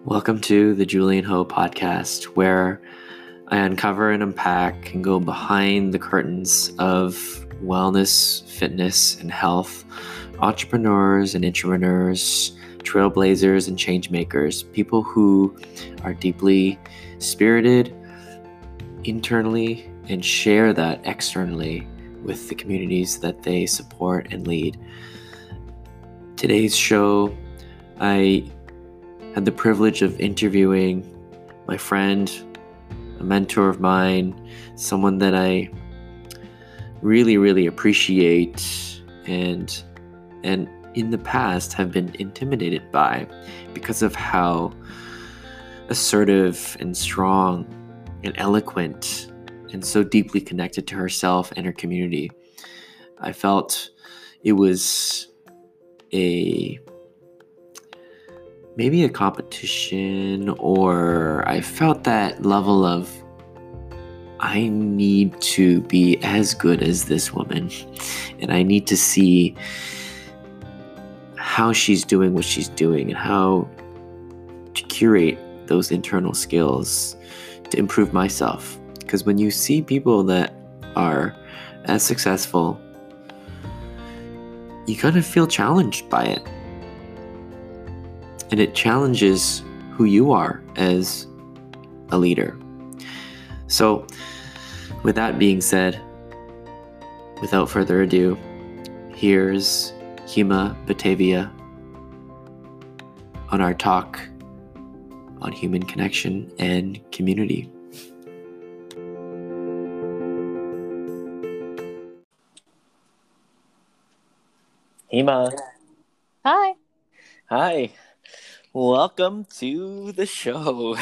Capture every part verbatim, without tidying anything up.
Welcome to the Julian Ho podcast, where I uncover and unpack and go behind the curtains of wellness, fitness, and health, entrepreneurs and intrapreneurs, trailblazers and change makers, people who are deeply spirited internally and share that externally with the communities that they support and lead. Today's show, I had the privilege of interviewing my friend, a mentor of mine, someone that I really, really appreciate and and in the past have been intimidated by because of how assertive and strong and eloquent and so deeply connected to herself and her community. I felt it was a maybe a competition, or I felt that level of I need to be as good as this woman, and I need to see how she's doing what she's doing and how to curate those internal skills to improve myself. Because when you see people that are as successful, you kind of feel challenged by it. And it challenges who you are as a leader. So, with that being said, without further ado, here's Hima Batavia on our talk on human connection and community. Hima. Hi. Hi. Welcome to the show.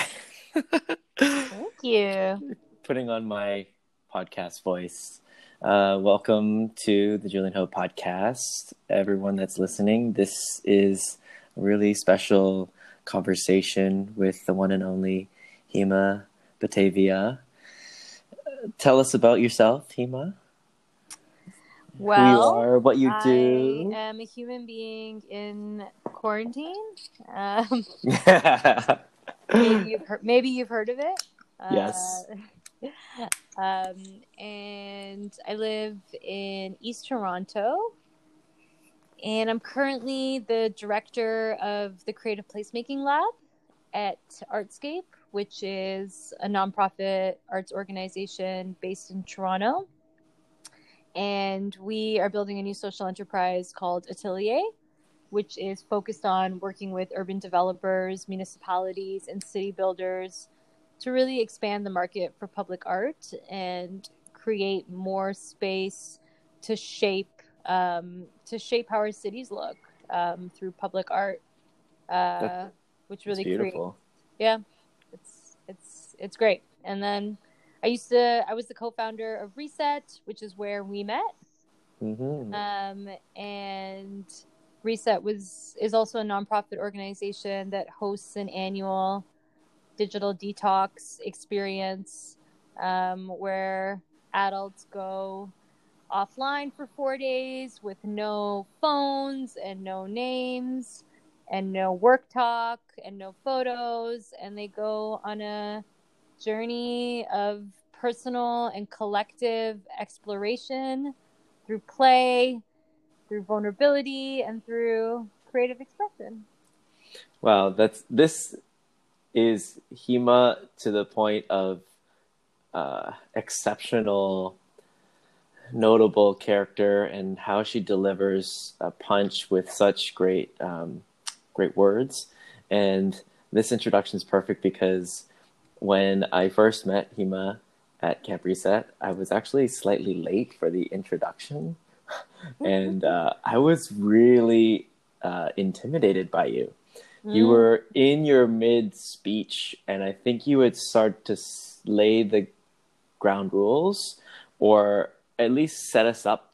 Thank you. Putting on my podcast voice. Uh, welcome to the Julian Ho podcast. Everyone that's listening, this is a really special conversation with the one and only Hima Batavia. Tell us about yourself, Hima. Well, who you are, what you I do. I am a human being in quarantine. Um, maybe you've heard, maybe you've heard of it. Yes. Uh, um, and I live in East Toronto, and I'm currently the director of the Creative Placemaking Lab at Artscape, which is a nonprofit arts organization based in Toronto. And we are building a new social enterprise called Atelier, which is focused on working with urban developers, municipalities, and city builders to really expand the market for public art and create more space to shape um, to shape how our cities look um, through public art, uh, that, which really beautiful. creates. Yeah, it's it's it's great. And then I used to, I was the co-founder of Reset, which is where we met. Mm-hmm. Um, and Reset was is also a nonprofit organization that hosts an annual digital detox experience um, where adults go offline for four days with no phones and no names and no work talk and no photos. And they go on a journey of personal and collective exploration through play, through vulnerability, and through creative expression. Wow, that's this is Hima to the point of uh, exceptional, notable character and how she delivers a punch with such great, um, great words. And this introduction is perfect because when I first met Hima at Camp Reset, I was actually slightly late for the introduction. and uh, I was really uh, intimidated by you. Mm. You were in your mid-speech, and I think you would start to lay the ground rules, or at least set us up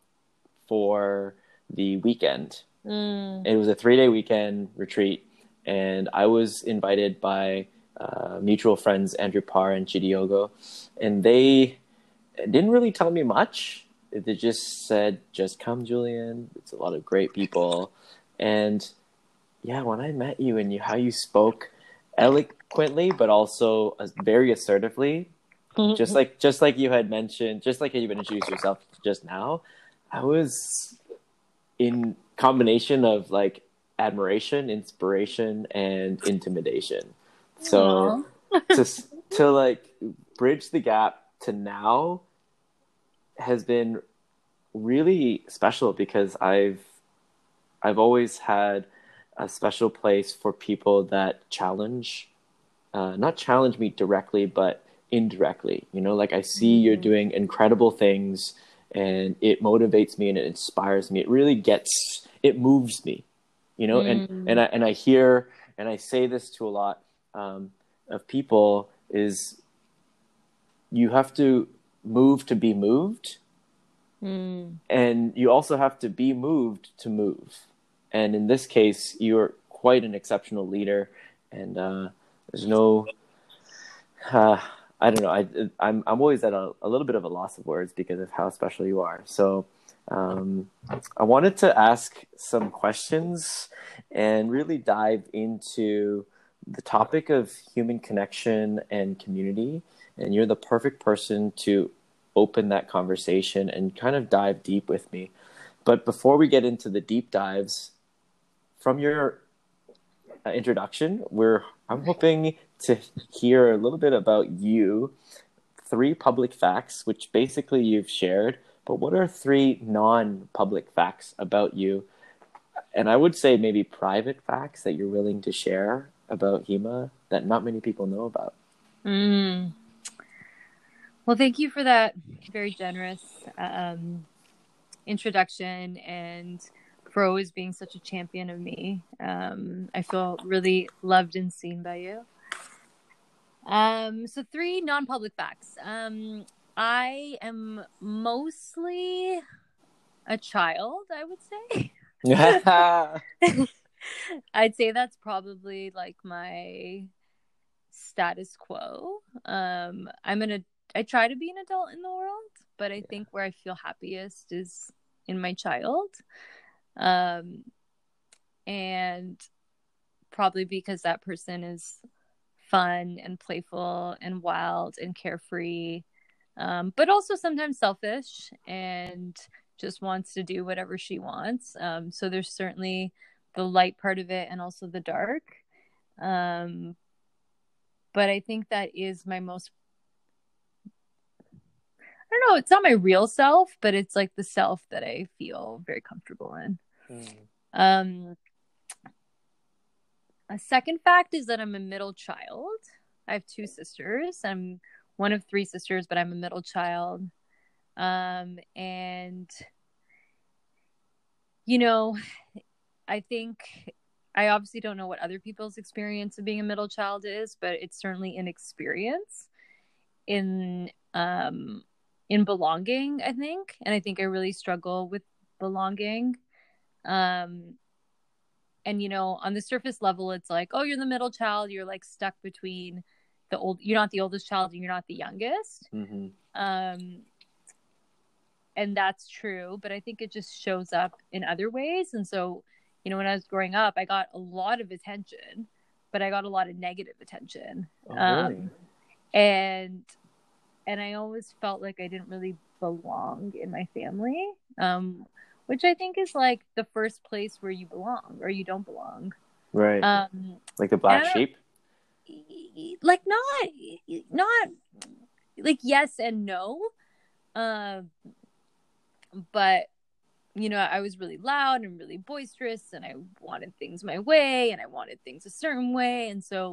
for the weekend. Mm. It was a three-day weekend retreat, and I was invited by uh, mutual friends Andrew Parr and Chidiogo, and they didn't really tell me much. They just said, just come, Julian. It's a lot of great people. And yeah, when I met you and you, how you spoke eloquently, but also uh, very assertively. Just like just like you had mentioned, just like you had introduced yourself just now, I was in combination of like admiration, inspiration, and intimidation. So Aw. to to like bridge the gap to now has been really special because I've I've always had a special place for people that challenge, uh, not challenge me directly, but indirectly. You know, like I see you're Mm. doing incredible things, and it motivates me and it inspires me. It really gets, it moves me. You know, and and Mm. I and I hear and I say this to a lot um, of people is you have to move to be moved, Mm. and you also have to be moved to move. And in this case, you're quite an exceptional leader, and uh, there's no, uh, I don't know, I, I'm I'm always at a, a little bit of a loss of words because of how special you are. So um, I wanted to ask some questions and really dive into the topic of human connection and community. And you're the perfect person to open that conversation and kind of dive deep with me. But before we get into the deep dives, from your uh, introduction, we're I'm hoping to hear a little bit about you, three public facts, which basically you've shared. But what are three non-public facts about you? And I would say maybe private facts that you're willing to share about Hema that not many people know about. Mm. Well, thank you for that very generous um, introduction and for always being such a champion of me. Um, I feel really loved and seen by you. Um, so three non-public facts. Um, I am mostly a child, I would say. I'd say that's probably like my status quo. Um, I'm an I try to be an adult in the world, but I think where I feel happiest is in my child. Um, and probably because that person is fun and playful and wild and carefree, um, but also sometimes selfish and just wants to do whatever she wants. Um, so there's certainly the light part of it and also the dark. Um, but I think that is my most, I don't know, it's not my real self, but it's like the self that I feel very comfortable in. Mm. Um, a second fact is that I'm a middle child. I have two sisters. I'm one of three sisters, but I'm a middle child. Um, and, you know, I think I obviously don't know what other people's experience of being a middle child is, but it's certainly an experience in um in belonging, I think. And I think I really struggle with belonging. Um and you know, on the surface level it's like, oh, you're the middle child, you're like stuck between the old you're not the oldest child and you're not the youngest. Mm-hmm. Um and that's true, but I think it just shows up in other ways. And so, you know, when I was growing up, I got a lot of attention, but I got a lot of negative attention. Oh, really? Um, and and I always felt like I didn't really belong in my family, um, which I think is like the first place where you belong or you don't belong. Right. Um, like the black sheep? Like not, not like yes and no. Uh, but, you know, I was really loud and really boisterous and I wanted things my way and I wanted things a certain way. And so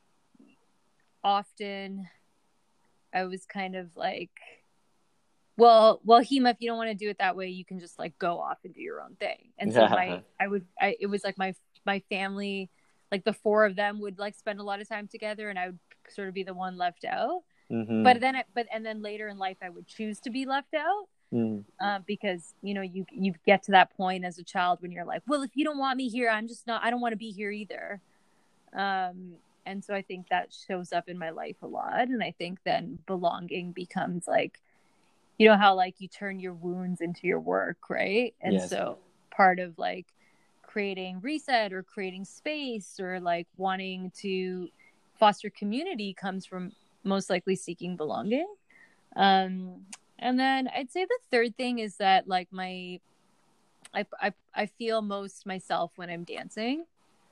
often I was kind of like, well, well, Hema, if you don't want to do it that way, you can just like go off and do your own thing. And so my, I would, I, it was like my, my family, like the four of them would like spend a lot of time together and I would sort of be the one left out. Mm-hmm. But then, I, but, and then later in life, I would choose to be left out. Mm. Uh, because, you know, you, you get to that point as a child when you're like, well, if you don't want me here, I'm just not, I don't want to be here either. Um, and so I think that shows up in my life a lot. And I think then belonging becomes like, you know how like you turn your wounds into your work, right? And yes. So part of like creating reset or creating space or like wanting to, foster community comes from most likely seeking belonging. Um, and then I'd say the third thing is that like my, I, I, I feel most myself when I'm dancing.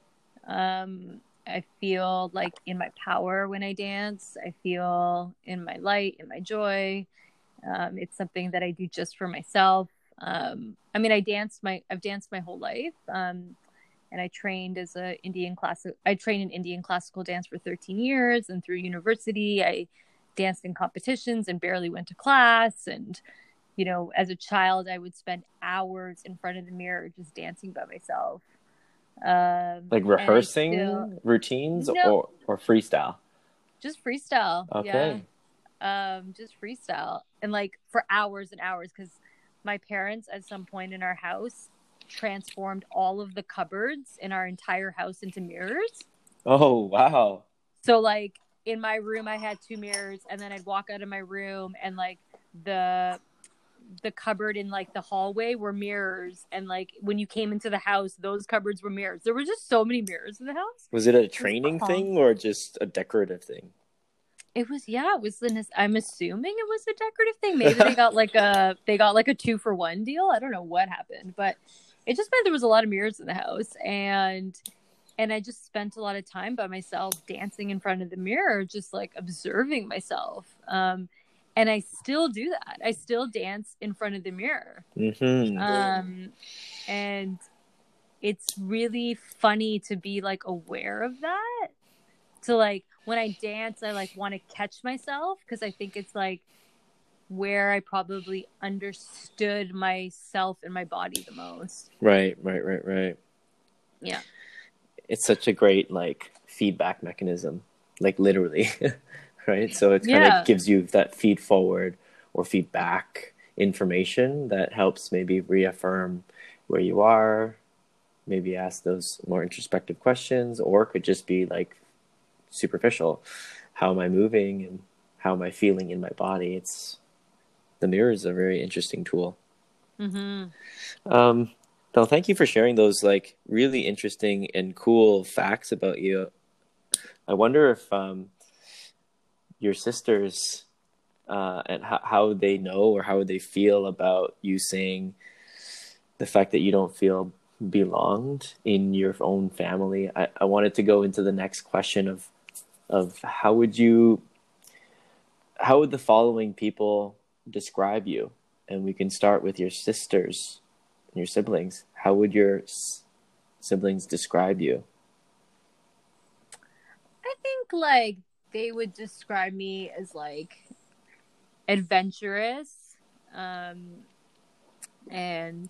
Um, I feel like in my power when I dance. I feel in my light, in my joy. Um, it's something that I do just for myself. Um, I mean, I danced my, I've danced my whole life. Um, and I trained as a Indian classic. I trained in Indian classical dance for thirteen years, and through university, I danced in competitions and barely went to class. And, you know, as a child, I would spend hours in front of the mirror just dancing by myself. Um, Like rehearsing still, routines no, or, or freestyle? just freestyle. Okay. Yeah. Um, just freestyle. And like for hours and hours, because my parents at some point in our house transformed all of the cupboards in our entire house into mirrors. Oh, wow. So like in my room, I had two mirrors, and then I'd walk out of my room and like the the cupboard in like the hallway were mirrors, and like when you came into the house, those cupboards were mirrors. There were just so many mirrors in the house. Was it a training thing or just a decorative thing? It was, yeah, it was an, I'm assuming it was a decorative thing. Maybe they got like a they got like a two for one deal. I don't know what happened, but it just meant there was a lot of mirrors in the house, and and I just spent a lot of time by myself dancing in front of the mirror, just like observing myself. Um, and I still do that. I still dance in front of the mirror. Mm-hmm. Um, and it's really funny to be like aware of that. To like when I dance, I like want to catch myself, because I think it's like where I probably understood myself and my body the most. Right, right, right, right. Yeah. It's such a great like feedback mechanism, like literally, right? So it kind Yeah. of gives you that feed forward or feedback information that helps maybe reaffirm where you are, maybe ask those more introspective questions, or it could just be like superficial. How am I moving and how am I feeling in my body? It's the mirror is a very interesting tool. Mm-hmm. Um, Well, thank you for sharing those like really interesting and cool facts about you. I wonder if um, your sisters uh, and how, how they know or how they feel about you saying the fact that you don't feel belonged in your own family. I, I wanted to go into the next question of of how would you how would the following people describe you? And we can start with your sisters. Your siblings. How would your s- siblings describe you? I think like they would describe me as like adventurous, um, and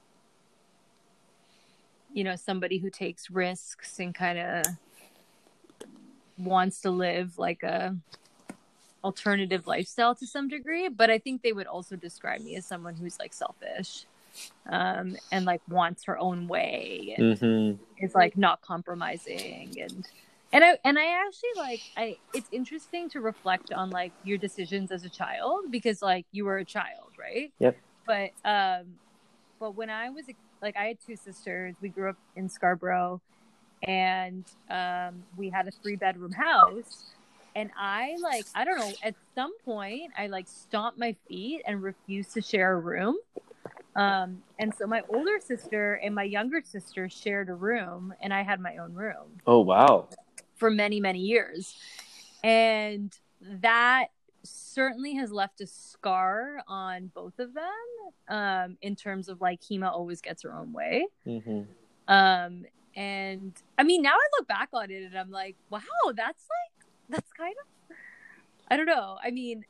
you know, somebody who takes risks and kind of wants to live like a alternative lifestyle to some degree. But I think they would also describe me as someone who's like selfish. Um, and like wants her own way, and Mm-hmm. is like not compromising, and and I and I actually like I it's interesting to reflect on like your decisions as a child, because like you were a child, right? Yep. But um, but when I was like I had two sisters. We grew up in Scarborough, and um, we had a three bedroom house. And I like I don't know. At some point, I like stomped my feet and refused to share a room. Um, and so my older sister and my younger sister shared a room, and I had my own room. Oh, wow. For many, many years. And that certainly has left a scar on both of them, um, in terms of like Hima always gets her own way. Mm-hmm. Um, and I mean, now I look back on it and I'm like, wow, that's like, that's kind of, I don't know. I mean,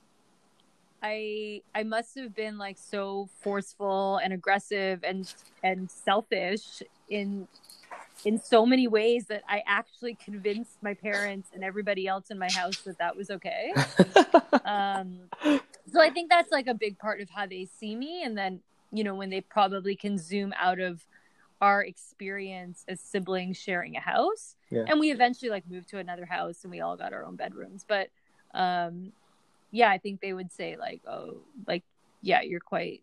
I I must have been like so forceful and aggressive and and selfish in in so many ways that I actually convinced my parents and everybody else in my house that that was okay. um, so I think that's like a big part of how they see me. And then, you know, when they probably can zoom out of our experience as siblings sharing a house, Yeah. and we eventually like moved to another house and we all got our own bedrooms. But um, yeah, I think they would say like, oh, like, yeah, you're quite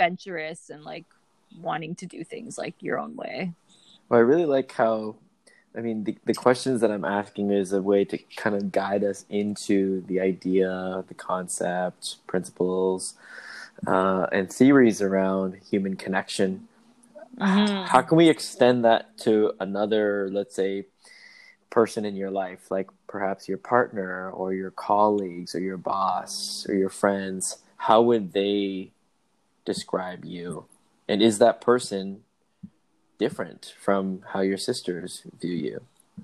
adventurous and like wanting to do things like your own way. Well, I really like how I mean, the, the questions that I'm asking is a way to kind of guide us into the idea, the concept, principles, uh, and theories around human connection. Mm-hmm. How can we extend that to another, let's say, person in your life, like perhaps your partner or your colleagues or your boss or your friends? How would they describe you? And is that person different from how your sisters view you?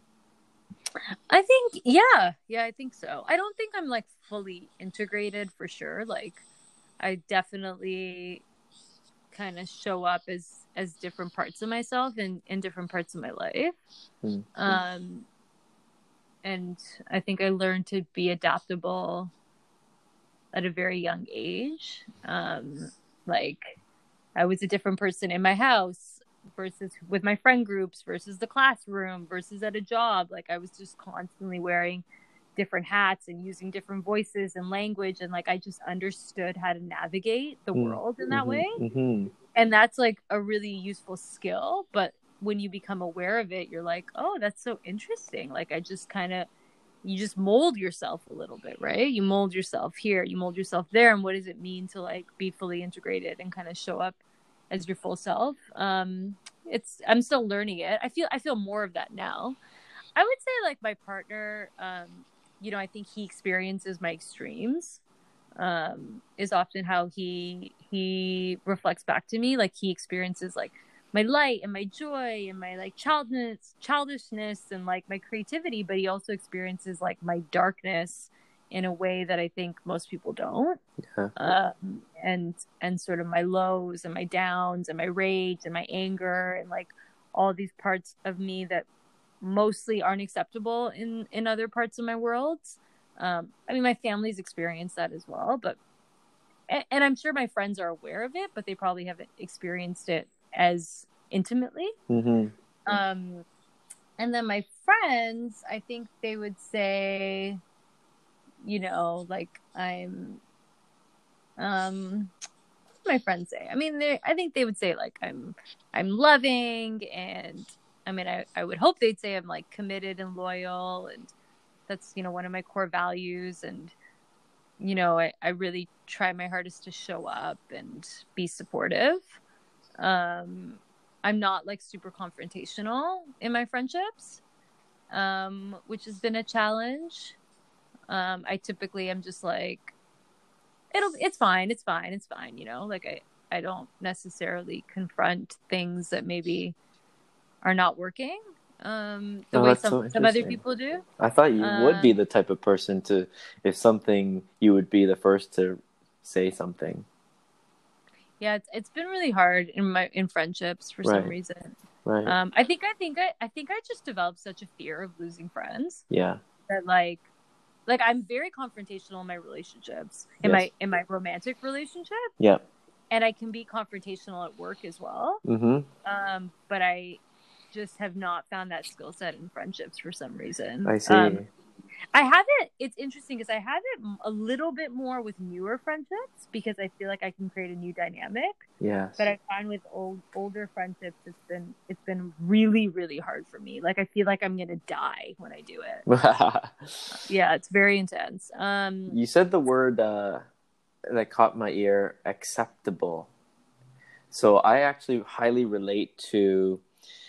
I think, yeah, yeah, I think so. I don't think I'm like fully integrated for sure. Like, I definitely kind of show up as as different parts of myself in in different parts of my life. Mm. Um, and I think I learned to be adaptable at a very young age. Um, like, I was a different person in my house versus with my friend groups versus the classroom versus at a job. Like, I was just constantly wearing different hats and using different voices and language, and like I just understood how to navigate the Mm. world in that way. Mm-hmm. Mm-hmm. And that's like a really useful skill, but when you become aware of it, you're like, oh, that's so interesting. Like, I just kind of, you just mold yourself a little bit, right? You mold yourself here, you mold yourself there. And what does it mean to like be fully integrated and kind of show up as your full self? Um, it's, I'm still learning it. I feel, I feel more of that now. I would say like my partner, um, you know, I think he experiences my extremes, um, is often how he, he reflects back to me. Like, he experiences like my light and my joy and my like childness, childishness and like my creativity, but he also experiences like my darkness in a way that I think most people don't. Yeah. Um, and and sort of my lows and my downs and my rage and my anger and like all these parts of me that mostly aren't acceptable in in other parts of my world. Um, I mean, my family's experienced that as well, but and, and I'm sure my friends are aware of it, but they probably haven't experienced it as intimately. Mm-hmm. Um, and then my friends, I think they would say, you know, like I'm, um, what do my friends say? I mean, they, I think they would say like I'm, I'm loving, and I mean, I, I would hope they'd say I'm like committed and loyal, and that's, you know, one of my core values. And, you know, I, I really try my hardest to show up and be supportive. Um, I'm not like super confrontational in my friendships, um, which has been a challenge. Um, I typically am just like, it'll, it's fine, it's fine, it's fine. You know, like I, I don't necessarily confront things that maybe are not working, um, the Oh, way that's some, so some other interesting. people do. I thought you would be Um, the type of person to, if something, you would be the first to say something. yeah, it's, it's been really hard in my, in friendships for some Right. reason. Right. Um, I think, I think I, I think I just developed such a fear of losing friends Yeah. that like, like I'm very confrontational in my relationships, in Yes. my, in my romantic relationship, Yeah. and I can be confrontational at work as well. Mm-hmm. Um, but I just have not found that skill set in friendships for some reason. I see. Um, I have it. It's interesting because I have it a little bit more with newer friendships because I feel like I can create a new dynamic. Yes. But I find with old older friendships, it's been it's been really really hard for me. Like I feel like I'm gonna die when I do it. Yeah, it's very intense. Um, You said the word uh, that caught my ear, acceptable. So I actually highly relate to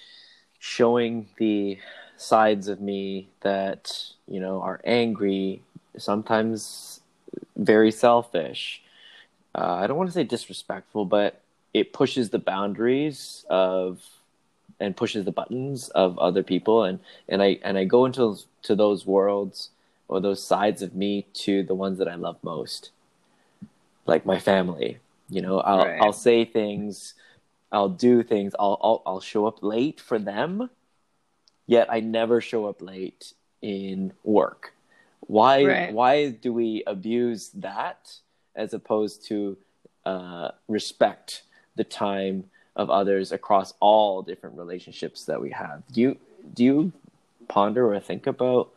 showing the sides of me that, you know, are angry, sometimes very selfish. Uh, I don't want to say disrespectful, but it pushes the boundaries of and pushes the buttons of other people, and and I and I go into to those worlds or those sides of me to the ones that I love most, like my family. You know, I'll right, I'll say things, I'll do things, I'll I'll, I'll show up late for them, yet I never show up late in work. Why right. why do we abuse that as opposed to uh, respect the time of others across all different relationships that we have? Do you do you ponder or think about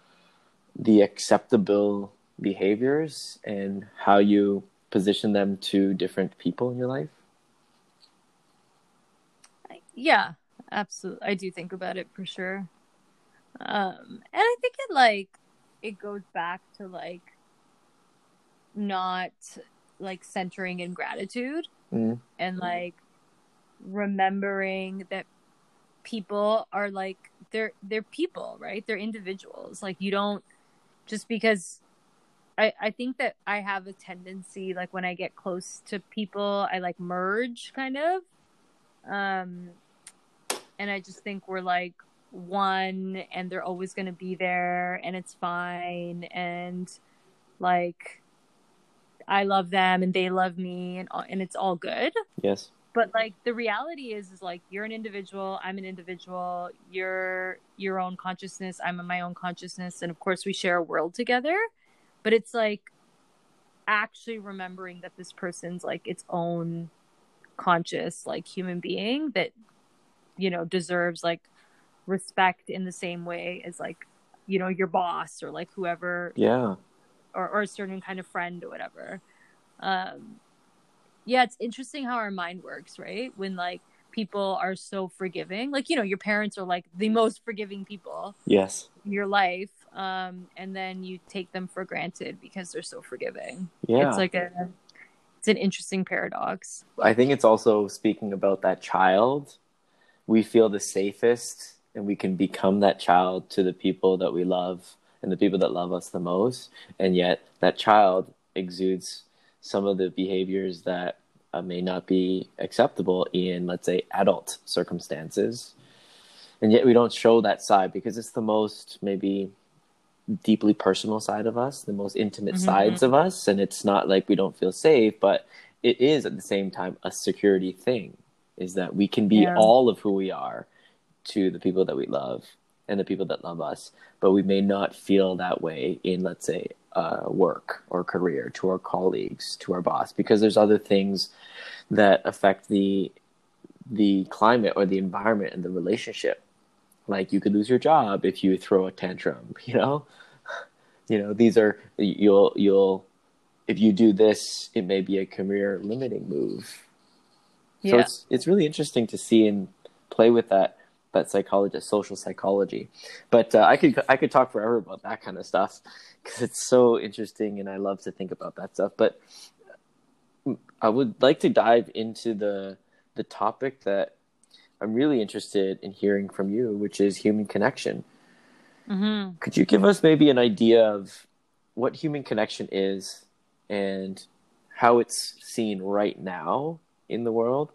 the acceptable behaviors and how you position them to different people in your life? Yeah, absolutely. I do think about it for sure. Um, and I think it like it goes back to like not like centering in gratitude Mm. and like remembering that people are like they're they're people, right? They're individuals. Like you don't just because I, I think that I have a tendency like when I get close to people, I like merge kind of. Um and I just think we're like one and they're always gonna be there and it's fine and like I love them and they love me and and it's all good. Yes. But like the reality is is like you're an individual, I'm an individual, you're your own consciousness, I'm in my own consciousness, and of course we share a world together. But it's like actually remembering that this person's like its own conscious like human being that, you know, deserves like respect in the same way as like, you know, your boss or like whoever, Yeah. or, or a certain kind of friend or whatever. Um, yeah, it's interesting how our mind works, right? When like people are so forgiving, like, you know, your parents are like the most forgiving people Yes. in your life. Um, and then you take them for granted because they're so forgiving. It's Yeah. like a, it's an interesting paradox. I think it's also speaking about that child. We feel the safest and we can become that child to the people that we love and the people that love us the most. And yet that child exudes some of the behaviors that uh, may not be acceptable in, let's say, adult circumstances. And yet we don't show that side because it's the most maybe deeply personal side of us, the most intimate Mm-hmm. sides of us. And it's not like we don't feel safe, but it is at the same time a security thing, is that we can be Yeah. all of who we are to the people that we love and the people that love us, but we may not feel that way in, let's say, uh, work or career, to our colleagues, to our boss, because there's other things that affect the the climate or the environment and the relationship. Like you could lose your job if you throw a tantrum, you know? You know, these are, you'll, you'll, if you do this, it may be a career limiting move. So Yeah. it's, it's really interesting to see and play with that, that psychology, social psychology. But uh, I could, I could talk forever about that kind of stuff because it's so interesting and I love to think about that stuff. But I would like to dive into the, the topic that I'm really interested in hearing from you, which is human connection. Mm-hmm. Could you give us maybe an idea of what human connection is and how it's seen right now in the world?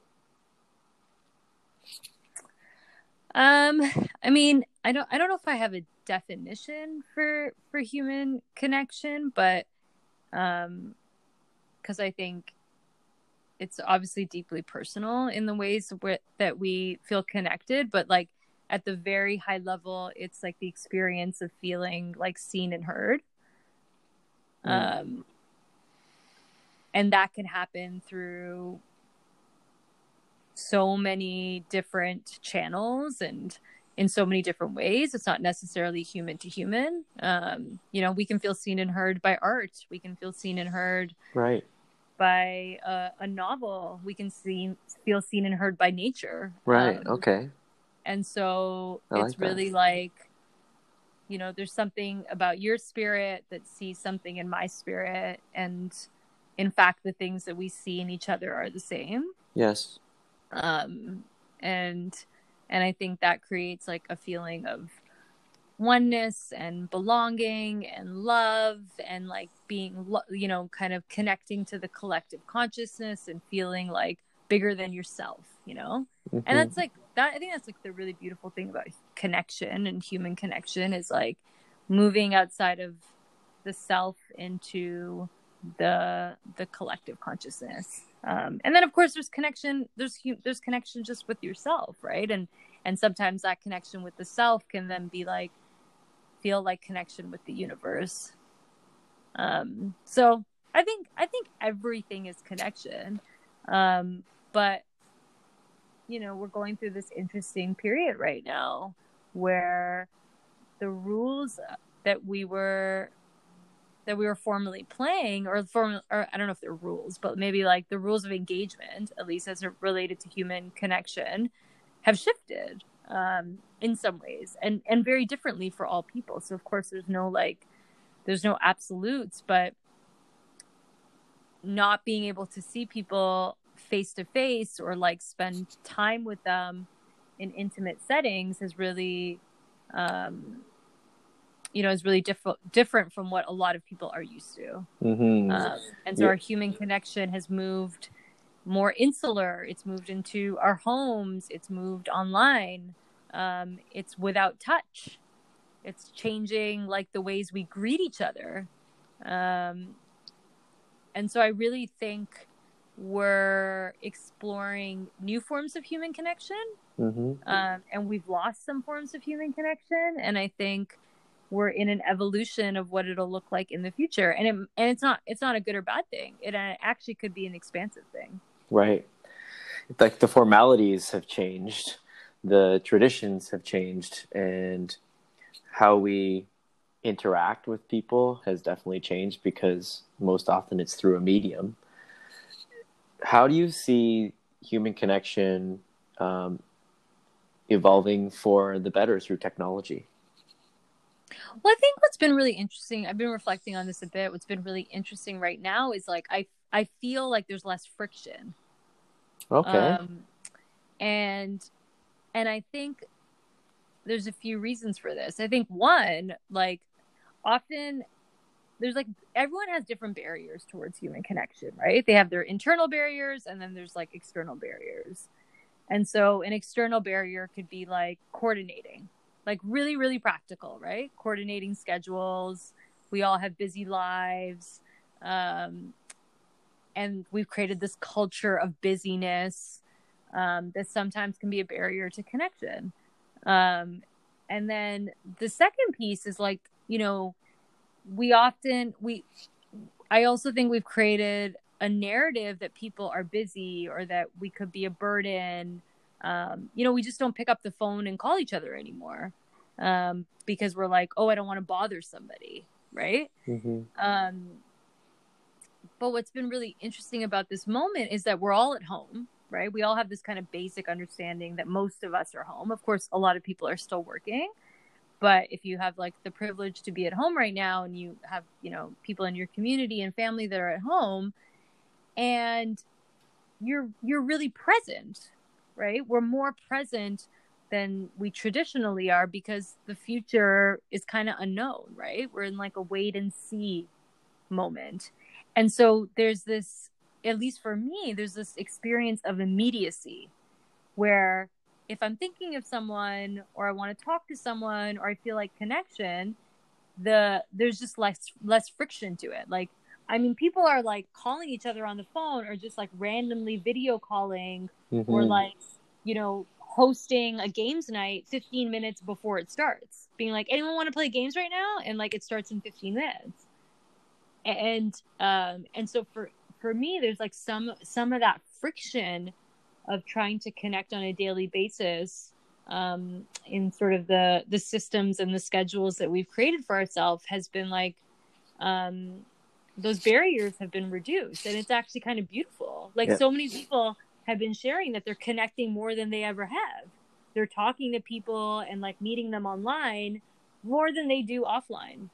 Um, I mean, I don't, I don't know if I have a definition for for human connection, but um, because I think it's obviously deeply personal in the ways where, that we feel connected, but like at the very high level, it's like the experience of feeling like seen and heard. Mm. Um, and that can happen through so many different channels and in so many different ways. It's not necessarily human to human. Um, you know, we can feel seen and heard by art. We can feel seen and heard right. by a, a novel. We can see, feel seen and heard by nature. Right. Um, okay. And so I it's like really that. like, you know, there's something about your spirit that sees something in my spirit. And in fact, the things that we see in each other are the same. Yes. Um, and, and I think that creates like a feeling of oneness and belonging and love and like being, you know, kind of connecting to the collective consciousness and feeling like bigger than yourself, you know? Mm-hmm. And that's like that. I think that's like the really beautiful thing about connection and human connection is like moving outside of the self into the, the collective consciousness. Um, and then of course there's connection, there's, there's connection just with yourself. Right. And, and sometimes that connection with the self can then be like, feel like connection with the universe. Um, so I think, I think everything is connection. Um, but you know, we're going through this interesting period right now where the rules that we were, that we were formerly playing or form, or I don't know if they're rules, but maybe like the rules of engagement, at least as it related to human connection, have shifted. um, in some ways, and and very differently for all people. So of course, there's no like, there's no absolutes, but not being able to see people face to face or like spend time with them in intimate settings has really, um, you know, is really diff- different from what a lot of people are used to. Mm-hmm. Um, and so Yeah. our human connection has moved more insular. It's moved into our homes. It's moved online. Um, it's without touch. It's changing like the ways we greet each other. Um, and so I really think we're exploring new forms of human connection. Mm-hmm. Um, and we've lost some forms of human connection. And I think we're in an evolution of what it'll look like in the future. And it, and it's not, it's not a good or bad thing. It actually could be an expansive thing. Right. Like the formalities have changed, the traditions have changed, and how we interact with people has definitely changed because most often it's through a medium. How do you see human connection um, evolving for the better through technology? Well, I think what's been really interesting, I've been reflecting on this a bit. What's been really interesting right now is like, I, I feel like there's less friction. Okay. Um, and, and I think there's a few reasons for this. I think one, like often there's like, everyone has different barriers towards human connection, right? They have their internal barriers and then there's like external barriers. And so an external barrier could be like coordinating, like really, really practical, right? Coordinating schedules. We all have busy lives. Um, and we've created this culture of busyness um, that sometimes can be a barrier to connection. Um, and then the second piece is like, you know, we often, we, I also think we've created a narrative that people are busy or that we could be a burden. Um, you know, we just don't pick up the phone and call each other anymore um, because we're like, oh, I don't want to bother somebody, right? Mm-hmm. Um, but what's been really interesting about this moment is that we're all at home, right? We all have this kind of basic understanding that most of us are home. Of course, a lot of people are still working. But if you have like the privilege to be at home right now and you have, you know, people in your community and family that are at home and you're, you're really present, right? We're more present than we traditionally are because the future is kind of unknown, right? We're in like a wait and see moment. And so there's this, at least for me, there's this experience of immediacy where if I'm thinking of someone or I want to talk to someone or I feel like connection, the there's just less less friction to it. Like, I mean, people are like calling each other on the phone or just like randomly video calling mm-hmm. or like, you know, hosting a games night fifteen minutes before it starts, being like, anyone want to play games right now? And like, it starts in fifteen minutes. And, um, and so for, for me, there's like some, some of that friction of trying to connect on a daily basis um, in sort of the, the systems and the schedules that we've created for ourselves has been like, um, those barriers have been reduced. And it's actually kind of beautiful. Like yeah. So many people have been sharing that they're connecting more than they ever have. They're talking to people and like meeting them online more than they do offline.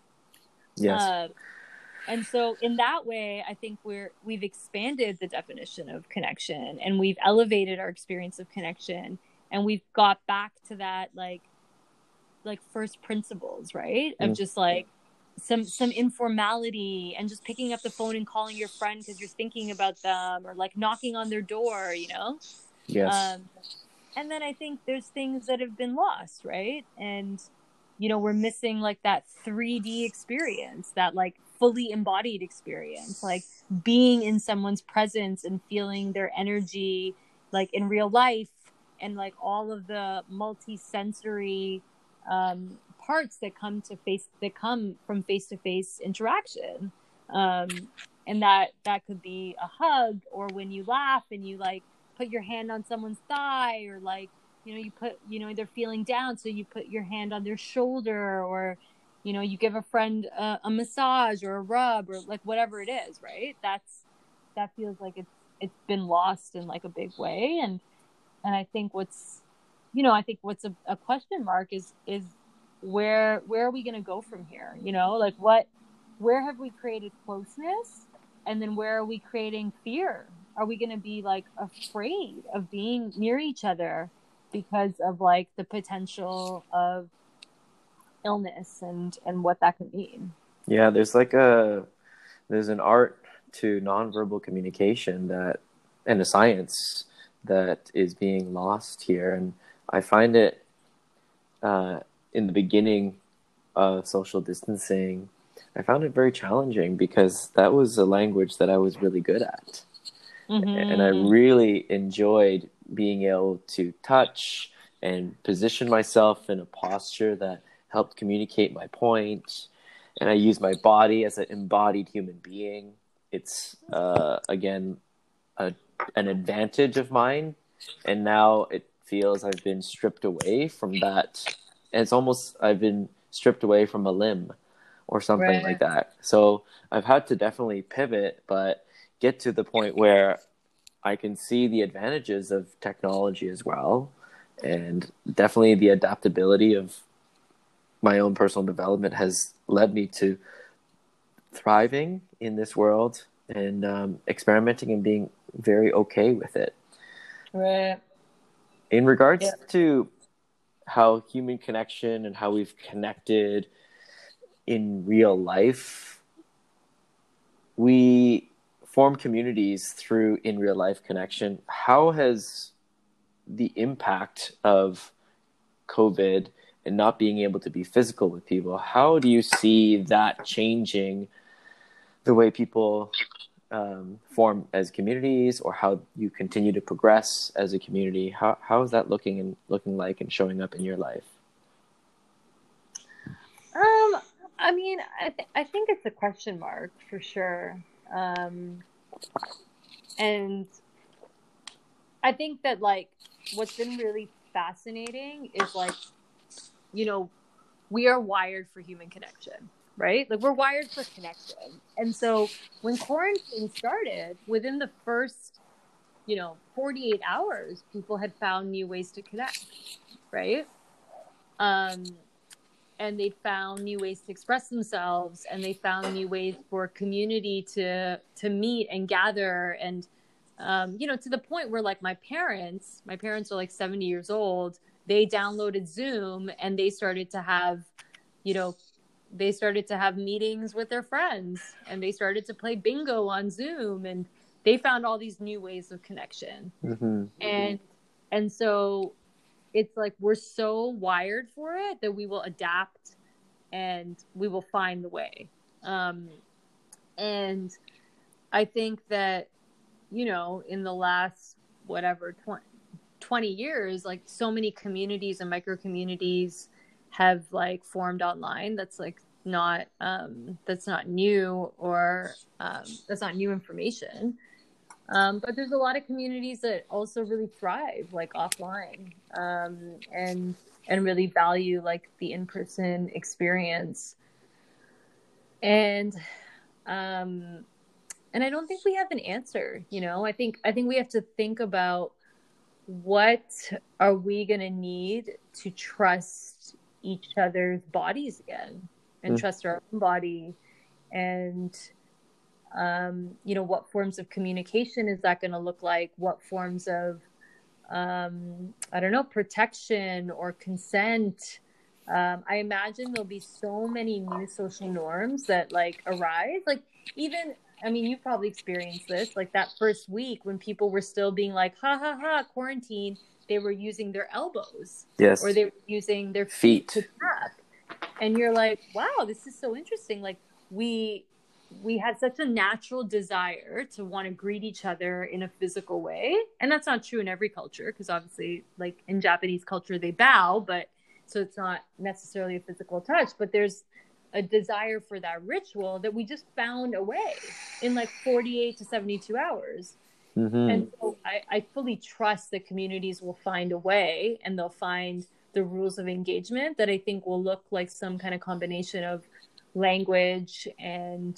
Yes. Uh, And so in that way, I think we're, we've expanded the definition of connection and we've elevated our experience of connection and we've got back to that, like, like first principles, right? Mm. Of just like some, some informality and just picking up the phone and calling your friend because you're thinking about them or like knocking on their door, you know? Yes. Um, and then I think there's things that have been lost, right? And, you know, we're missing like that three D experience, that like fully embodied experience, like being in someone's presence and feeling their energy, like in real life, and like all of the multi-sensory um, parts that come to face that come from face-to-face interaction. Um, and that that could be a hug, or when you laugh and you like put your hand on someone's thigh, or like, you know, you put, you know, they're feeling down, so you put your hand on their shoulder, or, you know, you give a friend a, a massage or a rub or like whatever it is, right? That's, that feels like it's, it's been lost in like a big way. And, and I think what's, you know, I think what's a, a question mark is is where where are we going to go from here? You know, like what, where have we created closeness, and then where are we creating fear? Are we going to be like afraid of being near each other because of like the potential of illness and and what that could mean? Yeah, there's like a there's an art to nonverbal communication that, and a science that is being lost here, and I find it uh, in the beginning of social distancing, I found it very challenging because that was a language that I was really good at. Mm-hmm. And I really enjoyed being able to touch and position myself in a posture that helped communicate my point. And I use my body as an embodied human being. It's, uh, again, a, an advantage of mine. And now it feels I've been stripped away from that. And it's almost I've been stripped away from a limb or something Right. like that. So I've had to definitely pivot, but get to the point where I can see the advantages of technology as well. And definitely the adaptability of my own personal development has led me to thriving in this world and um, experimenting and being very okay with it. Right. In regards Yeah. to how human connection and how we've connected in real life, we form communities through in real life connection. How has the impact of COVID and not being able to be physical with people, how do you see that changing the way people um, form as communities, or how you continue to progress as a community? How how is that looking and looking like and showing up in your life? Um, I mean, I th- I think it's a question mark for sure. Um, and I think that like what's been really fascinating is like, you know, we are wired for human connection, right? Like we're wired for connection. And so when quarantine started, within the first, you know, forty-eight hours, people had found new ways to connect, right? Um, and they found new ways to express themselves, and they found new ways for community to to meet and gather, and um, you know, to the point where like my parents, my parents are like seventy years old. They downloaded Zoom and they started to have, you know, they started to have meetings with their friends, and they started to play bingo on Zoom, and they found all these new ways of connection. Mm-hmm. And and so it's like we're so wired for it that we will adapt and we will find the way. Um, and I think that, you know, in the last, whatever, twenty, twenty years, like so many communities and micro communities have like formed online. That's like not, um, that's not new, or um, that's not new information. Um, but there's a lot of communities that also really thrive like offline, um, and and really value like the in-person experience. And um, and I don't think we have an answer. You know, I think I think we have to think about what are we going to need to trust each other's bodies again, and Mm. trust our own body, and um, you know, what forms of communication is that going to look like? What forms of, um, I don't know, protection or consent? Um, I imagine there'll be so many new social norms that like arise. Like even, I mean, you've probably experienced this, like that first week when people were still being like, ha ha ha, quarantine, they were using their elbows. Yes. Or they were using their feet, Feet. to tap. And you're like, wow, this is so interesting. Like we, we had such a natural desire to want to greet each other in a physical way. And that's not true in every culture, because obviously like in Japanese culture, they bow, but so it's not necessarily a physical touch, but there's a desire for that ritual that we just found a way in like forty-eight to seventy-two hours. Mm-hmm. And so I, I fully trust that communities will find a way, and they'll find the rules of engagement that I think will look like some kind of combination of language and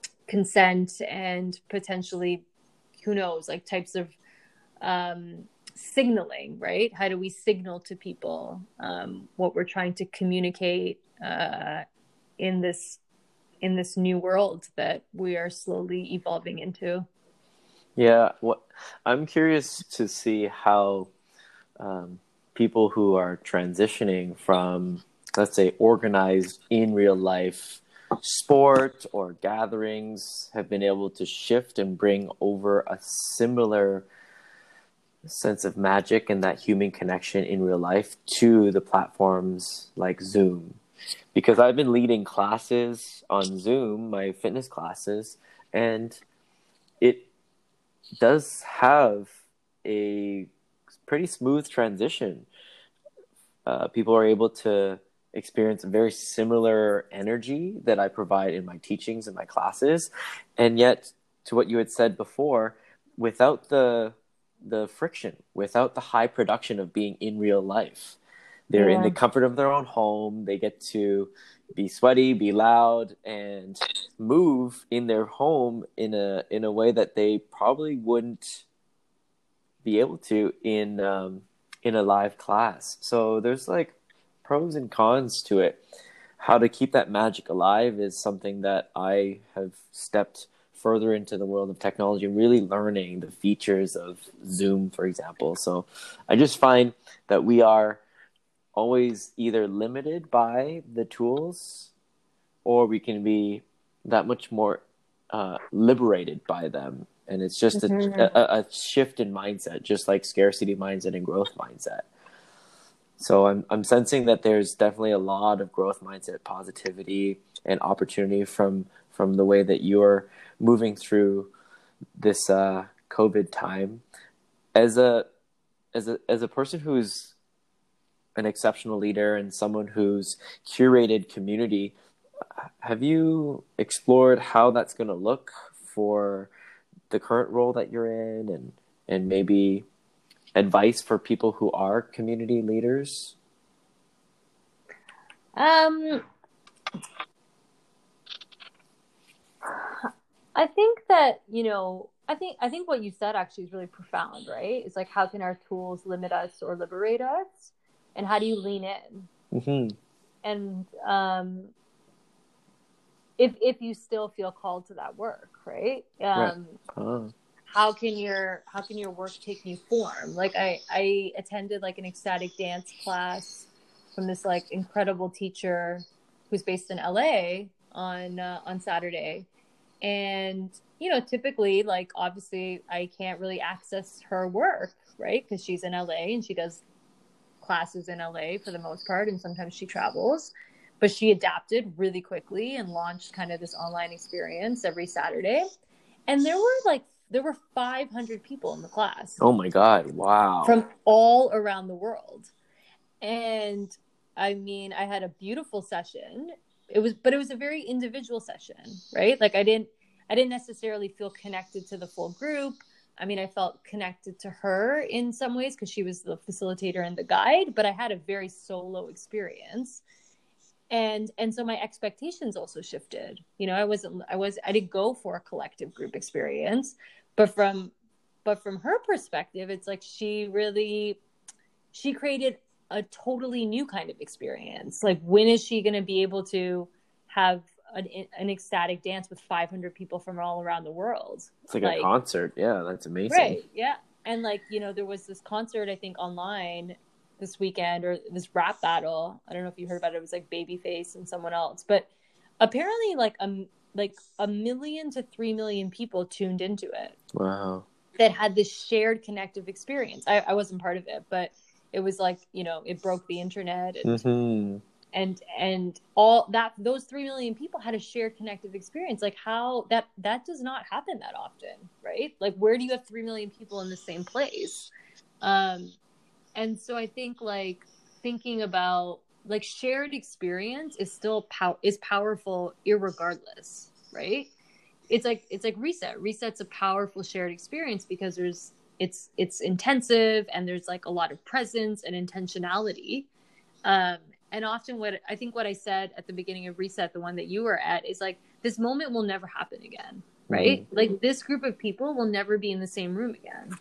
consent, and potentially, who knows, like types of um, signaling, right? How do we signal to people um, what we're trying to communicate uh, in this in this new world that we are slowly evolving into? Yeah, what I'm curious to see how um, people who are transitioning from, let's say, organized in real life sport or gatherings have been able to shift and bring over a similar sense of magic and that human connection in real life to the platforms like Zoom. Because I've been leading classes on Zoom, my fitness classes, and it does have a pretty smooth transition. Uh, people are able to experience very similar energy that I provide in my teachings and my classes. And yet, to what you had said before, without the the friction, without the high production of being in real life. They're in the Yeah. comfort of their own home. They get to be sweaty, be loud, and move in their home in a in a way that they probably wouldn't be able to in um, in a live class. So there's like pros and cons to it. How to keep that magic alive is something that I have stepped further into the world of technology, really learning the features of Zoom, for example. So I just find that we are always either limited by the tools or we can be that much more uh, liberated by them. And it's just a, Mm-hmm. a, a shift in mindset, just like scarcity mindset and growth mindset. So I'm I'm sensing that there's definitely a lot of growth mindset, positivity, and opportunity from from the way that you're moving through this uh, COVID time. As a as a as a person who's an exceptional leader and someone who's curated community, have you explored how that's going to look for the current role that you're in, and and maybe advice for people who are community leaders? Um, I think that, you know, I think I think what you said actually is really profound, right? It's like, how can our tools limit us or liberate us? And how do you lean in? Mm-hmm. And um, if if you still feel called to that work, right? Right. Um, Oh. how can your how can your work take new form? Like I I attended like an ecstatic dance class from this like incredible teacher who's based in L A on uh, on Saturday. And, you know, typically, like, obviously, I can't really access her work, right? Because she's in L A and she does classes in L A for the most part. And sometimes she travels. But she adapted really quickly and launched kind of this online experience every Saturday. And there were like, there were five hundred people in the class Oh my God. Wow. from all around the world. And I mean, I had a beautiful session. It was, but it was a very individual session, right? Like I didn't, I didn't necessarily feel connected to the full group. I mean, I felt connected to her in some ways because she was the facilitator and the guide, but I had a very solo experience. And, and so my expectations also shifted. You know, I wasn't, I was, I didn't go for a collective group experience, but from, but from her perspective, it's like she really, she created a totally new kind of experience. Like, when is she going to be able to have an, an ecstatic dance with five hundred people from all around the world? It's like, like a concert. Yeah, that's amazing. Right. Yeah. And like, you know, there was this concert, I think, online this weekend, or this rap battle. I don't know if you heard about it. It was like Babyface and someone else, but apparently like um like a million to three million people tuned into it. Wow. That had this shared connective experience. I, I wasn't part of it, but it was like, you know, it broke the internet, and Mm-hmm. and and all that, those three million people had a shared connective experience. Like, how that that does not happen that often, right? Like, where do you have three million people in the same place? Um, and so I think like thinking about like shared experience is still pow- is powerful irregardless, right? It's like it's like reset. Reset's a powerful shared experience because there's it's it's intensive, and there's like a lot of presence and intentionality. Um, and often what I think what I said at the beginning of Reset, the one that you were at, is like, this moment will never happen again, right? Mm-hmm. Like, this group of people will never be in the same room again.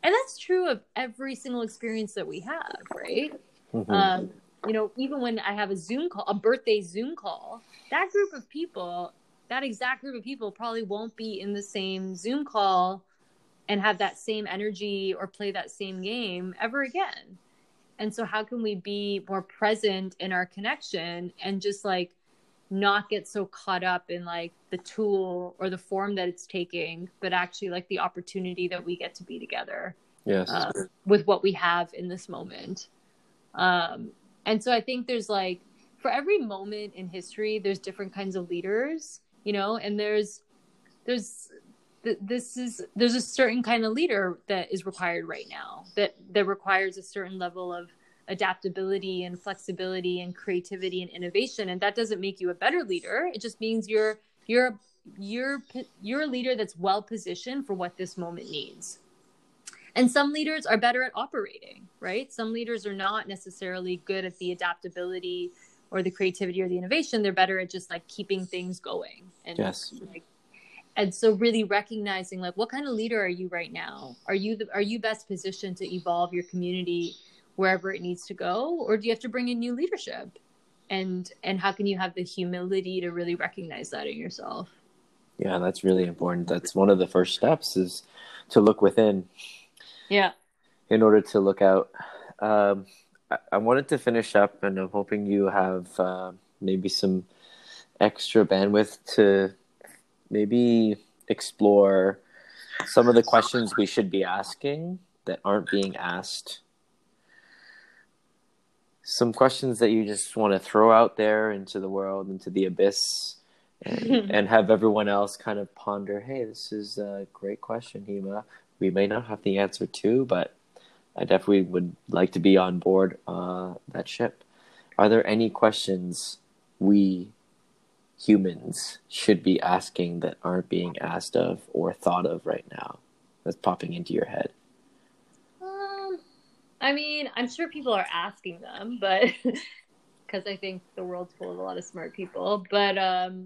and that's true of every single experience that we have, right? Mm-hmm. Um, you know, even when I have a Zoom call, a birthday Zoom call, that group of people, that exact group of people probably won't be in the same Zoom call and have that same energy or play that same game ever again. And so how can we be more present in our connection and just like not get so caught up in like the tool or the form that it's taking, but actually like the opportunity that we get to be together. Yes. Uh, with what we have in this moment. Um, and so I think there's like, for every moment in history, there's different kinds of leaders, you know, and there's, there's, th- this is, there's a certain kind of leader that is required right now that, that requires a certain level of adaptability and flexibility and creativity and innovation. And that doesn't make you a better leader. It just means you're, you're, you're, you're a leader that's well positioned for what this moment needs. And some leaders are better at operating, right? Some leaders are not necessarily good at the adaptability or the creativity or the innovation. They're better at just like keeping things going. And yes. like, and so really recognizing like, what kind of leader are you right now? Are you the, are you best positioned to evolve your community wherever it needs to go? Or do you have to bring in new leadership? And, and how can you have the humility to really recognize that in yourself? Yeah, that's really important. That's one of the first steps is to look within. Yeah. In order to look out. Um, I, I wanted to finish up, and I'm hoping you have uh, maybe some extra bandwidth to maybe explore some of the questions we should be asking that aren't being asked. Some questions that you just want to throw out there into the world, into the abyss, and, and have everyone else kind of ponder, hey, this is a great question, Hima. We may not have the answer to, but I definitely would like to be on board uh, that ship. Are there any questions we humans should be asking that aren't being asked of or thought of right now that's popping into your head? Um, I mean, I'm sure people are asking them, but because I think the world's full of a lot of smart people. But, um,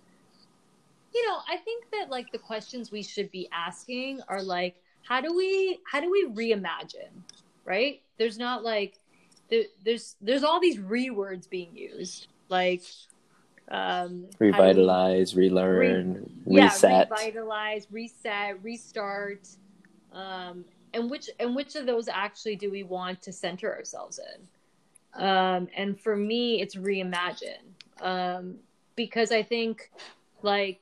you know, I think that like the questions we should be asking are like, how do we, how do we reimagine, right? There's not like, there, there's, there's all these re words being used, like, um, revitalize, we, relearn, re, reset, yeah, revitalize, reset, restart. Um, and which, and which of those actually do we want to center ourselves in? Um, and for me, it's reimagine, um, because I think like,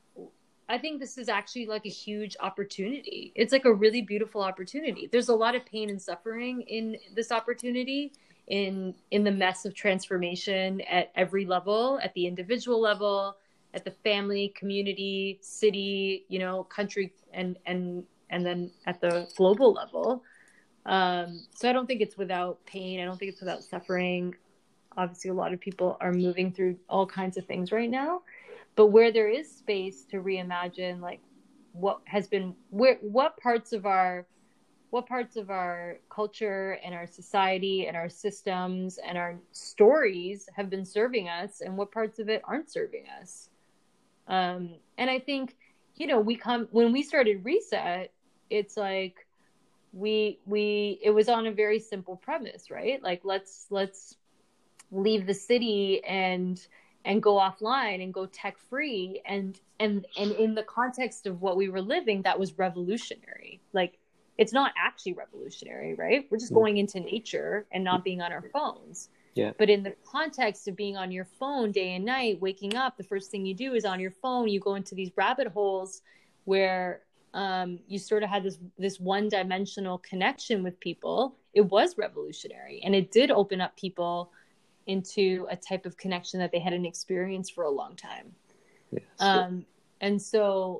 I think this is actually like a huge opportunity. It's like a really beautiful opportunity. There's a lot of pain and suffering in this opportunity, in in the mess of transformation at every level, at the individual level, at the family, community, city, you know, country, and and and then at the global level. Um, so I don't think it's without pain. I don't think it's without suffering. Obviously, a lot of people are moving through all kinds of things right now. But where there is space to reimagine, like what has been, where, what parts of our, what parts of our culture and our society and our systems and our stories have been serving us, and what parts of it aren't serving us. Um, and I think, you know, we come when we started Reset, it's like we we it was on a very simple premise, right? Like let's let's leave the city and. and go offline and go tech free. And, and, and in the context of what we were living, that was revolutionary. Like, it's not actually revolutionary, right? We're just going into nature and not being on our phones. Yeah. But in the context of being on your phone day and night, waking up, the first thing you do is on your phone, you go into these rabbit holes where um, you sort of had this, this one dimensional connection with people. It was revolutionary, and it did open up people into a type of connection that they hadn't experienced for a long time. Yes. Um, and so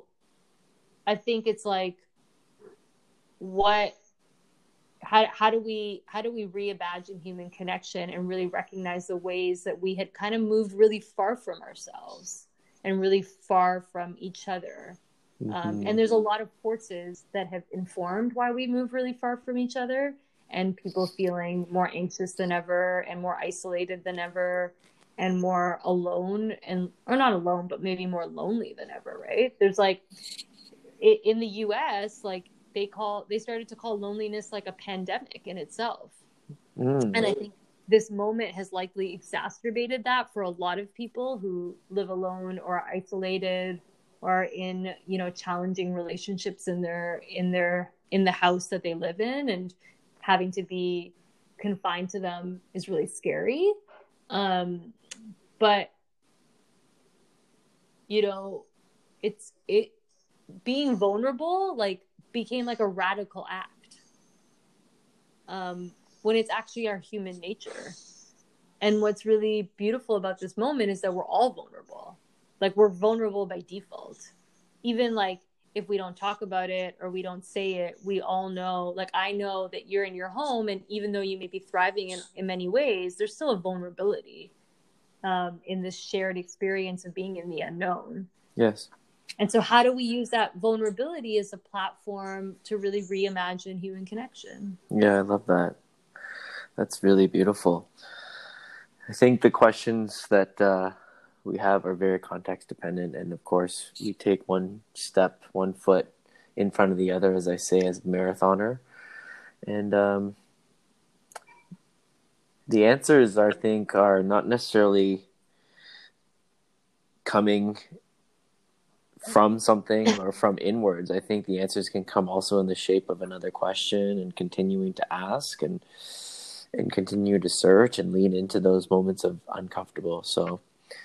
I think it's like, what, how, how do we, how do we reimagine human connection and really recognize the ways that we had kind of moved really far from ourselves and really far from each other. Mm-hmm. Um, and there's a lot of forces that have informed why we move really far from each other. And people feeling more anxious than ever and more isolated than ever and more alone and, or not alone, but maybe more lonely than ever, right? There's like, in the U S, like they call they started to call loneliness like a pandemic in itself. Mm. And I think this moment has likely exacerbated that for a lot of people who live alone or are isolated or in, you know, challenging relationships in their in their in the house that they live in, and having to be confined to them is really scary. Um, but you know, it's it being vulnerable like became like a radical act. Um, when it's actually our human nature. And what's really beautiful about this moment is that we're all vulnerable. Like, we're vulnerable by default. Even like if we don't talk about it or we don't say it, we all know, like, I know that you're in your home, and even though you may be thriving in, in many ways, there's still a vulnerability um, in this shared experience of being in the unknown. Yes. And so how do we use that vulnerability as a platform to really reimagine human connection? Yeah, I love that. That's really beautiful. I think the questions that uh, we have are very context dependent. And of course, we take one step, one foot in front of the other, as I say, as a marathoner. And um, the answers, I think, are not necessarily coming from something or from inwards. I think the answers can come also in the shape of another question, and continuing to ask and and continue to search and lean into those moments of uncomfortable. So,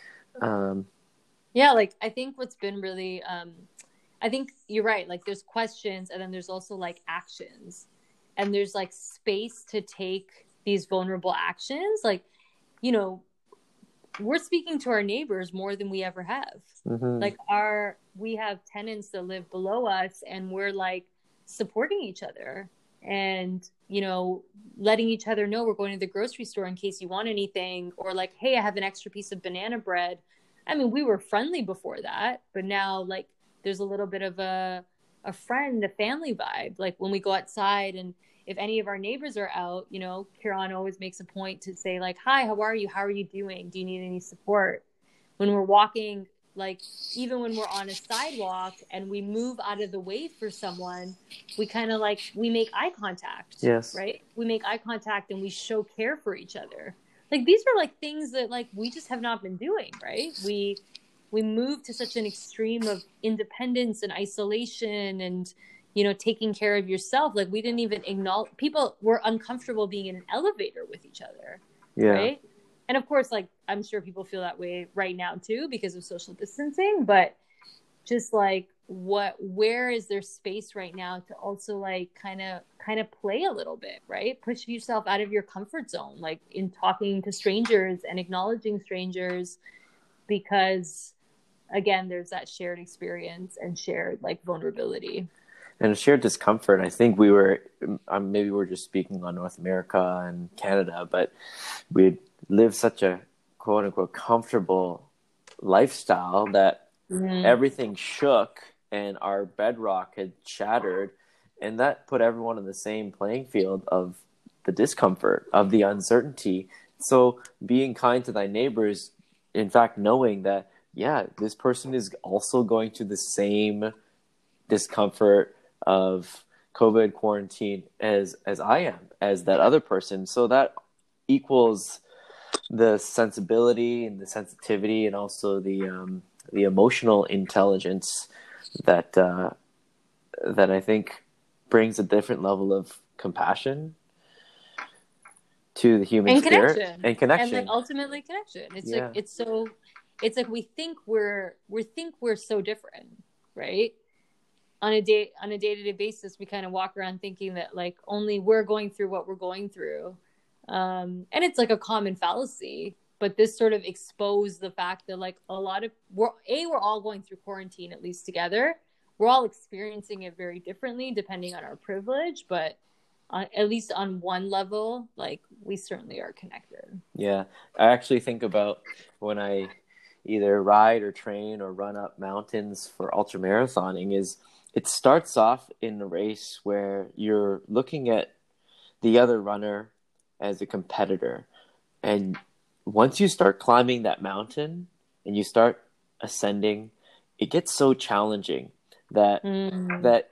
um, yeah, like I think what's been really, um, I think you're right. Like, there's questions, and then there's also like actions, and there's like space to take these vulnerable actions. Like, you know, we're speaking to our neighbors more than we ever have. mm-hmm. Like, our, we have tenants that live below us, and we're like supporting each other, and, you know, letting each other know we're going to the grocery store in case you want anything, or like, hey, I have an extra piece of banana bread. I mean, we were friendly before that, but now like there's a little bit of a a friend, a family vibe. Like, when we go outside, and if any of our neighbors are out, you know, Kieran always makes a point to say like, hi, how are you? How are you doing? Do you need any support? When we're walking, like, even when we're on a sidewalk and we move out of the way for someone, we kind of like, we make eye contact. Yes. Right? We make eye contact and we show care for each other. Like, these are like things that like we just have not been doing, right? We we moved to such an extreme of independence and isolation and, you know, taking care of yourself. Like, we didn't even acknowledge, people were uncomfortable being in an elevator with each other. Yeah. Right? And of course, like, I'm sure people feel that way right now too because of social distancing, but just like, what, where is there space right now to also like kind of kind of play a little bit, right? Push yourself out of your comfort zone, like in talking to strangers and acknowledging strangers, because again, there's that shared experience and shared like vulnerability and shared discomfort. I think we were um, maybe we're just speaking on North America and Canada, but we live such a quote unquote comfortable lifestyle that mm-hmm. everything shook and our bedrock had shattered, and that put everyone in the same playing field of the discomfort, of the uncertainty. So being kind to thy neighbors, in fact, knowing that, yeah, this person is also going through the same discomfort of COVID quarantine as, as I am, as that other person. So that equals the sensibility and the sensitivity and also the, um, the emotional intelligence that, uh, that I think brings a different level of compassion to the human and spirit connection. and connection, and like ultimately connection. It's yeah. like it's so, it's like we think we're we think we're so different, right? On a day on a day to day basis, we kind of walk around thinking that like only we're going through what we're going through, um, and it's like a common fallacy. But this sort of exposed the fact that like a lot of we're a we're all going through quarantine at least together. We're all experiencing it very differently depending on our privilege, but on, at least on one level, like we certainly are connected. Yeah, I actually think about when I either ride or train or run up mountains for ultramarathoning is it starts off in a race where you're looking at the other runner as a competitor, and once you start climbing that mountain and you start ascending, it gets so challenging that mm. that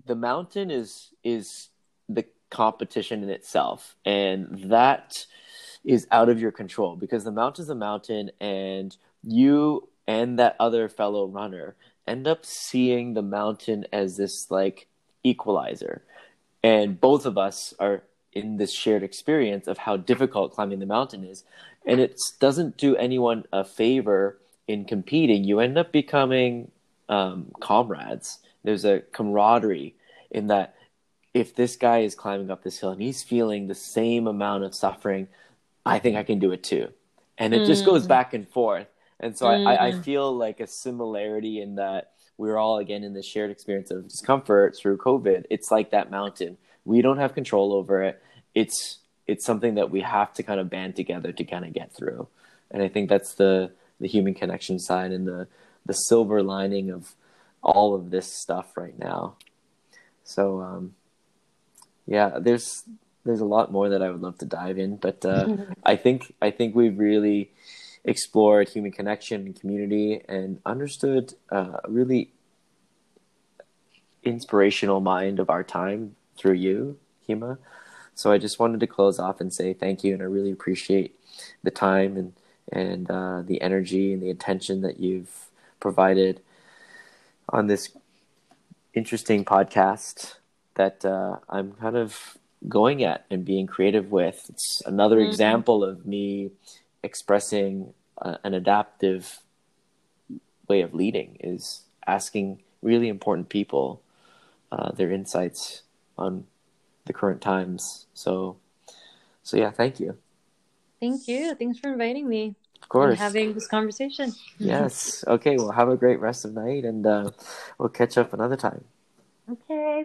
the mountain is is the competition in itself, and that is out of your control, because the mountain is a mountain, and you and that other fellow runner end up seeing the mountain as this like equalizer, and both of us are in this shared experience of how difficult climbing the mountain is, and it doesn't do anyone a favor in competing. You end up becoming um, comrades. There's a camaraderie in that if this guy is climbing up this hill and he's feeling the same amount of suffering, I think I can do it too. And it mm. just goes back and forth. And so mm. I, I feel like a similarity in that we're all, again, in this shared experience of discomfort through COVID. It's like that mountain. We don't have control over it. It's it's something that we have to kind of band together to kind of get through. And I think that's the, the human connection side and the, the silver lining of all of this stuff right now. So, um, yeah, there's there's a lot more that I would love to dive in, but uh, I think I think we've really explored human connection and community and understood uh, a really inspirational mind of our time through you, Hima. So I just wanted to close off and say thank you, and I really appreciate the time and and uh, the energy and the attention that you've provided on this interesting podcast that uh, I'm kind of going at and being creative with. It's another mm-hmm. example of me expressing uh, an adaptive way of leading, is asking really important people uh, their insights on the current times. So, so yeah, thank you. Thank you. Thanks for inviting me. Of course. And having this conversation. Yes. Okay. Well, have a great rest of the night, and uh, we'll catch up another time. Okay.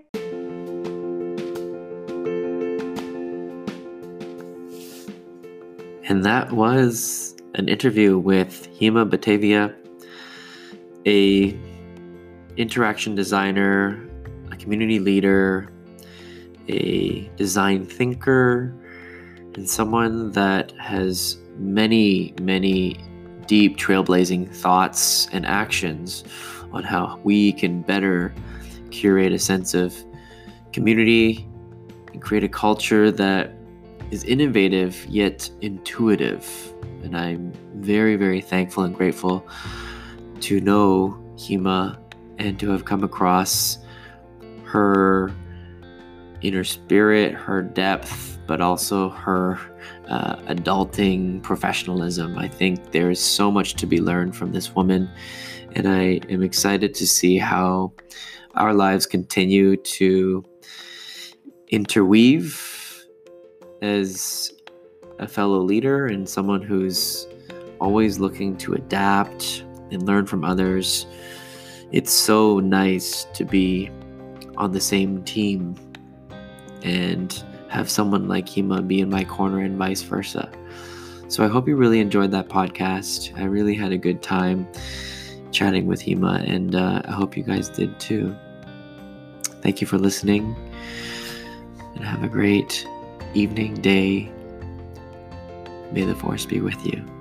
And that was an interview with Hima Batavia, a interaction designer, a community leader, a design thinker, and someone that has many, many deep trailblazing thoughts and actions on how we can better curate a sense of community and create a culture that is innovative yet intuitive. And I'm very, very thankful and grateful to know Hima and to have come across her inner spirit, her depth, but also her uh, adulting professionalism. I think there is so much to be learned from this woman, and I am excited to see how our lives continue to interweave as a fellow leader and someone who's always looking to adapt and learn from others. It's so nice to be on the same team and have someone like Hima be in my corner and vice versa. So I hope you really enjoyed that podcast. I really had a good time chatting with Hima, and uh, I hope you guys did too. Thank you for listening, and have a great evening, day. May the force be with you.